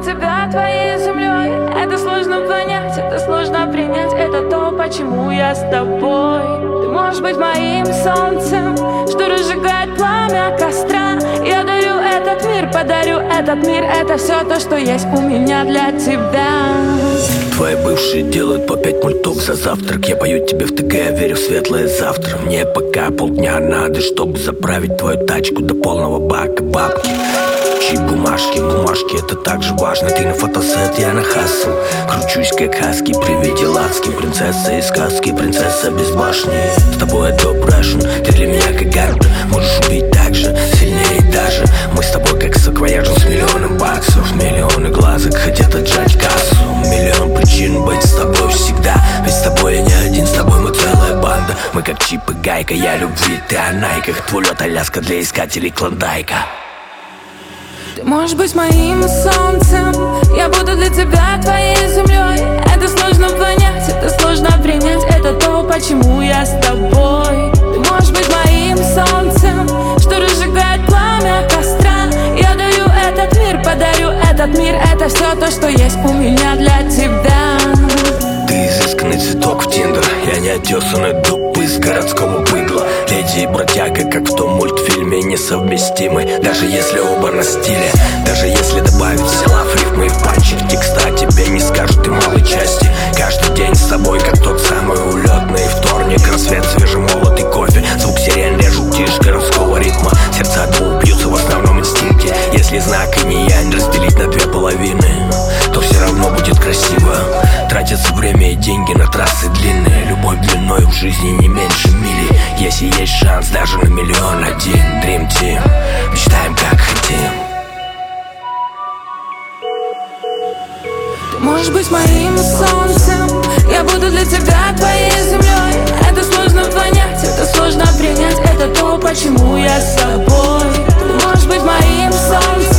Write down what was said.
тебя твоей землей. Это сложно понять, это сложно принять. Это то, почему я с тобой. Ты можешь быть моим солнцем, что разжигает пламя костра. Я дарю этот мир, подарю этот мир. Это все то, что есть у меня для тебя. Твои бывшие делают по 5 мультов за завтрак. Я пою тебе в ТГ, я верю в светлое завтра. Мне пока полдня надо, чтобы заправить твою тачку до полного бака бабки. Чьи бумажки, бумажки, это так же важно. Ты на фотосет, я на хассл. Кручусь как хаски при виде ласки. Принцесса из сказки, принцесса без башни. С тобой это oppression, ты для меня как гарпия. Можешь убить так же, сильнее даже. Мы с тобой как саквояжем с миллионом баксов. Миллионы глазок хотят отжать кассу. Миллион причин быть с тобой всегда. Ведь с тобой я не один, с тобой мы целая банда. Мы как Чип и Гайка, я любви, ты о найках. Твой лед Аляска для искателей клондайка. Ты можешь быть моим солнцем, я буду для тебя твоей землей. Это сложно понять, это сложно принять. Это то, почему я с тобой. Ты можешь быть моим солнцем, что разжигает пламя костра. Я даю этот мир, подарю этот мир. Это все то, что есть у меня для тебя. Ты изысканный цветок в Тиндер, я не отесанный дуб из городского быдла. Леди и бродяга, как в том мультфильме, несовместимы. Даже если оба на стиле, даже если добавить силав, рифмы и в панчик. Текста тебе не скажут и малой части. Каждый день с тобой, как тот самый улетный вторник. Рассвет, свежемолотый кофе, звук сирен режут тишь городского ритма. Сердца двух бьются в основном инстинкте. Если знак и не янь разделить на две половины, то все равно будет красиво. Тратится время и деньги на трассы длинные. Любовь длиной в жизни не меньше мили. Если есть шанс даже на миллион один. Dream Team, мечтаем как хотим. Ты можешь быть моим солнцем, я буду для тебя твоей землей. Это сложно понять, это сложно принять. Это то, почему я с тобой. Ты можешь быть моим солнцем,